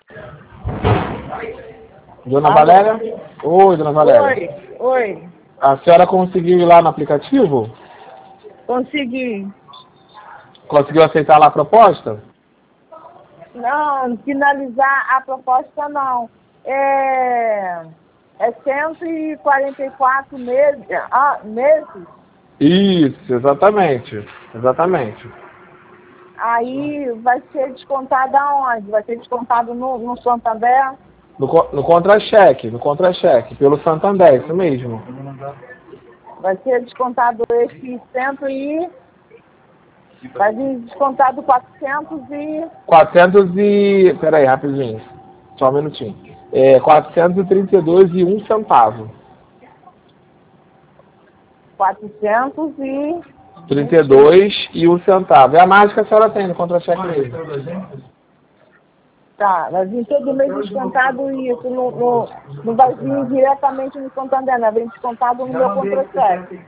Dona Valéria? Oi, Dona Valéria. Oi. A senhora conseguiu ir lá no aplicativo? Consegui. Conseguiu aceitar lá a proposta? Não, finalizar a proposta não. É 144 meses. Meses. Isso, exatamente. Exatamente. Aí vai ser descontado aonde? Vai ser descontado no Santander? No contra-cheque, pelo Santander, isso mesmo. Vai ser descontado esse vai vir descontado 400 e... Peraí, rapidinho. Só um minutinho. 432 e 1 centavo. 32 e 1 centavo. É a mais que a senhora tem no contra-cheque mesmo. Tá, vai vir todo mês descontado isso, não vai vir diretamente no Santander, né? Vem descontado no meu contra-cheque.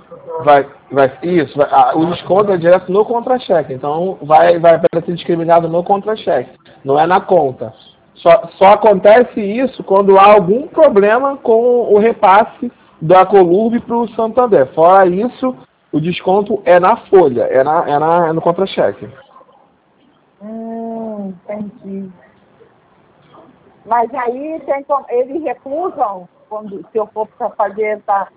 O desconto é direto no contra-cheque, então vai ser discriminado no contra-cheque, não é na conta. Só acontece isso quando há algum problema com o repasse da Colurb para o Santander. Fora isso, o desconto é na folha, é no contra-cheque. Entendi. Mas aí eles recusam se eu for para fazer essa...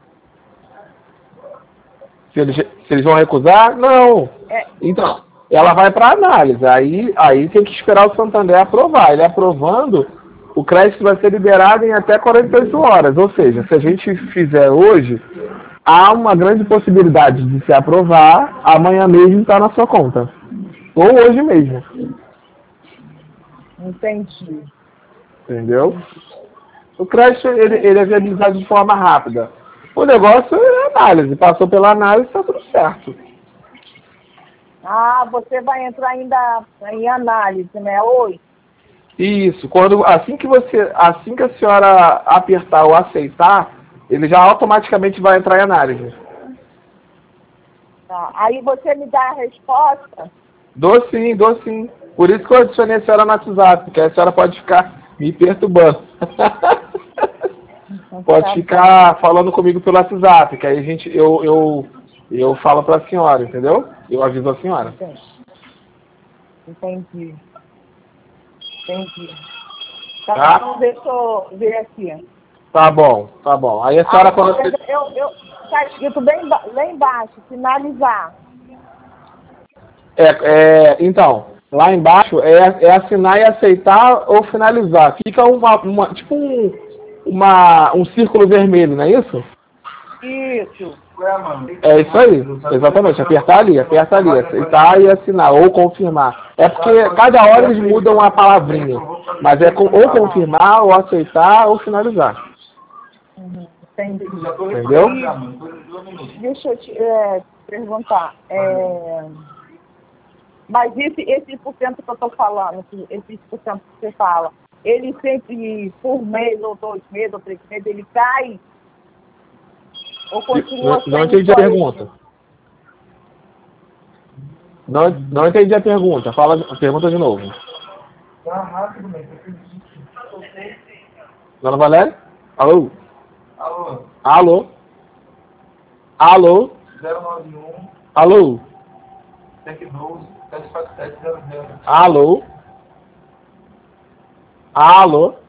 Se eles vão recusar? Não. Então, ela vai para análise. Aí tem que esperar o Santander aprovar. Ele aprovando, o crédito vai ser liberado em até 48 horas. Ou seja, se a gente fizer hoje, há uma grande possibilidade de se aprovar, amanhã mesmo está na sua conta. Ou hoje mesmo. Entendi. Entendeu? O crédito ele é viabilizado de forma rápida. O negócio é análise. Passou pela análise, está tudo certo. Você vai entrar ainda em análise, né? Hoje? Isso. Assim que a senhora apertar ou aceitar, ele já automaticamente vai entrar em análise. Tá. Aí você me dá a resposta? Dou sim. Por isso que eu adicionei a senhora no WhatsApp, porque a senhora pode ficar me perturbando. Pode ficar falando comigo pelo WhatsApp, que aí eu falo para a senhora, entendeu? Eu aviso a senhora. Entendi. Tá. Então deixa eu ver aqui. Tá bom. Aí a senhora quando... Tá escrito bem lá embaixo, finalizar. Então, lá embaixo é assinar e aceitar ou finalizar. Fica tipo um círculo vermelho, não é isso? Isso. É isso aí, exatamente. Aperta ali, aceitar e assinar, ou confirmar. É porque cada hora eles mudam a palavrinha. Mas é ou confirmar, ou aceitar, ou finalizar. Entendi. Entendeu? Deixa eu te perguntar. Mas esse porcento que eu estou falando, esse porcento que você fala, ele sempre, por mês, ou 2 meses, ou 3 meses, ele cai? Ou continua Não entendi a pergunta. Não entendi a pergunta. Pergunta de novo. Dona Valéria? Alô? 091 Alô? 112 74700. Alô?